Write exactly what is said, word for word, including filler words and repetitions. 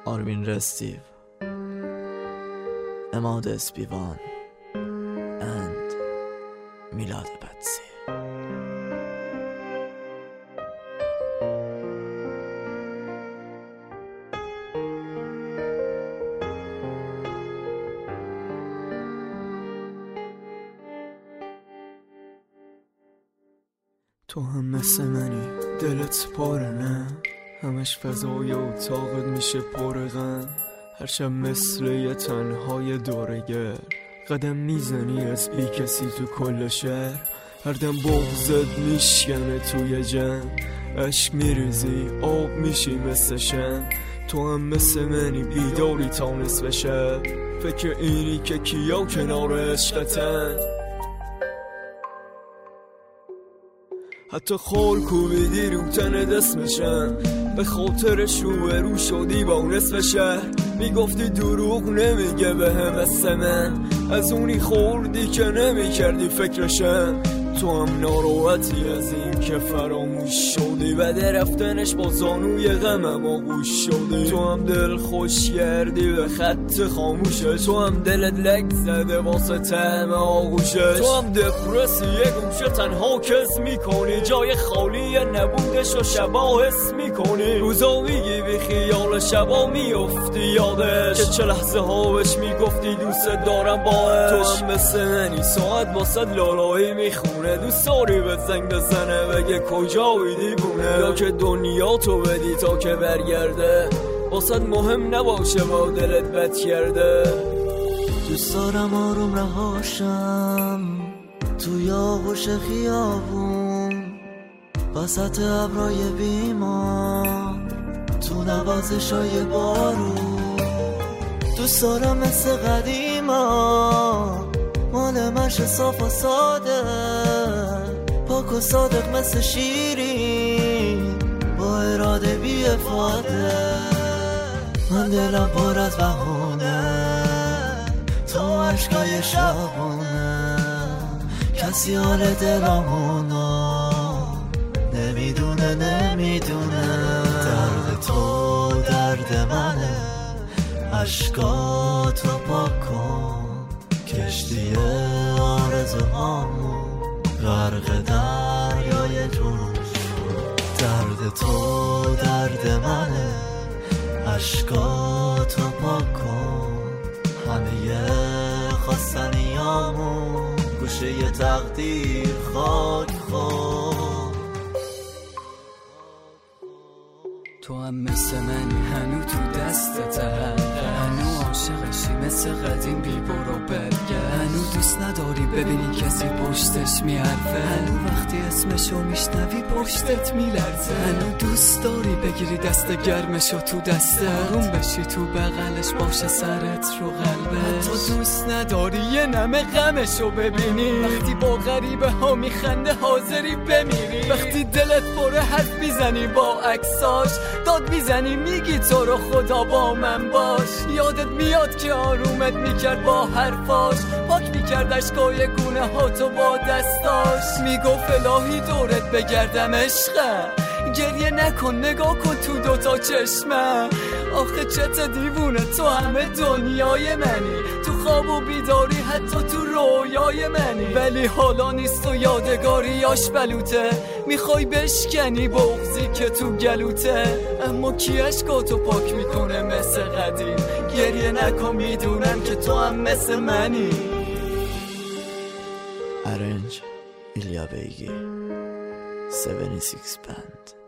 آرمین رستیو، اماد اسپیوان and میلاد بدسی. تو هم مثل منی، دلت پاره نه؟ همش فضای اتاقت میشه پر غم. هر شب مثل یه تنهای دورگر قدم میزنی از بی کسی تو کل شهر. هر دم بغضت میشکنه توی جمع، عشق میریزی آب میشی مثل شم. تو هم مثل منی بیداری تا نصف شب، فکر اینی که کیا کنار عشقتن. حتی خال کوبیدی رو تن دست میشن، به خاطرش رو برو شدی با نصف شهر. میگفتی دروغ نمیگه به هم مثل من، از اونی خوردی که نمیکردی فکرشم. تو هم ناراحتی از این که فراموش شدی، بعد رفتنش با زانوی غمم آغوش شدی. تو هم دل خوش کردی به خط خاموشش، تو هم دلت لک زده واسه طعم آغوشش. تو هم دپرسی یه گوشه تنها کس میکنی، جای خالی نبودش و شبا حس میکنی. روزا میگی بی خیال، شبا میافتی یادش، که چه لحظه ها بهش میگفتی دوست دارم باش. تو هم مثل منی ساعت واسه لالایی میخونه، دوست داری به زنگ بزنه بگه کجا ویدی بونه، یا که دنیا تو بدی تا که برگرده، واسه مهم نباشه با دلت بد کرده. دوست دارم آروم رهاشم توی آغوش خیابون، وسط ابرای بیمان، تو نوازشای بارون. دوست دارم مثل قدیما مال مش صاف و ساده، پاک و صادق مثل شیرین، با اراده بی افاده. من دلم پر از بهونه، تو عشقای شبونه، کسی حال دلمونو نمیدونه نمیدونه. درد تو درد منه، عشقاتو پاک کن، کشتی آرزوهامون غرق دریای جنون شد. درد تو درد منه، عشقاتو پاک کن، همه خواستنیامون گوشه ی تقدیر خاک خون. تو هم مثل منی هنو تو دستت، هنو عاشقشی مثل قدیم بی برو برگرد. هنو دوست نداری ببینی کسی پشتش میحرفه، هنو وقتی اسمشو میشنوی پشتت میلرزه. هنو دوست داری بگیری دست گرمشو تو دسته، آروم بشی تو بغلش باشه سرت رو قلبش. تو دوست نداری یه نمه غمشو ببینی، وقتی با غریبه ها میخنده حاضری بمیری. وقتی دلت پره حرف میزنی با عکساش، داد میزنی میگی تو رو خدا با من باش. یادت میاد که آرومت میکرد با حرفاش، پاک میکرد اشکای گونه ها تو با دستاش. میگفت الهی دورت بگردم عشقم، گریه نکن نگاه کن تو دوتا چشمم. آخه چت دیوونه تو همه دنیای منی، تو خواب و بیداری حتی تو رویای منی. ولی حالا نیست و یادگاریاش بلوته، میخوای بشکنی بغضی که تو گلوته. اما کی عشقاتو پاک میکنه مثل قدیم؟ گریه نکن میدونم که تو هم مثل منی. ارنج ایلیا بیگی هفتاد و شش بند.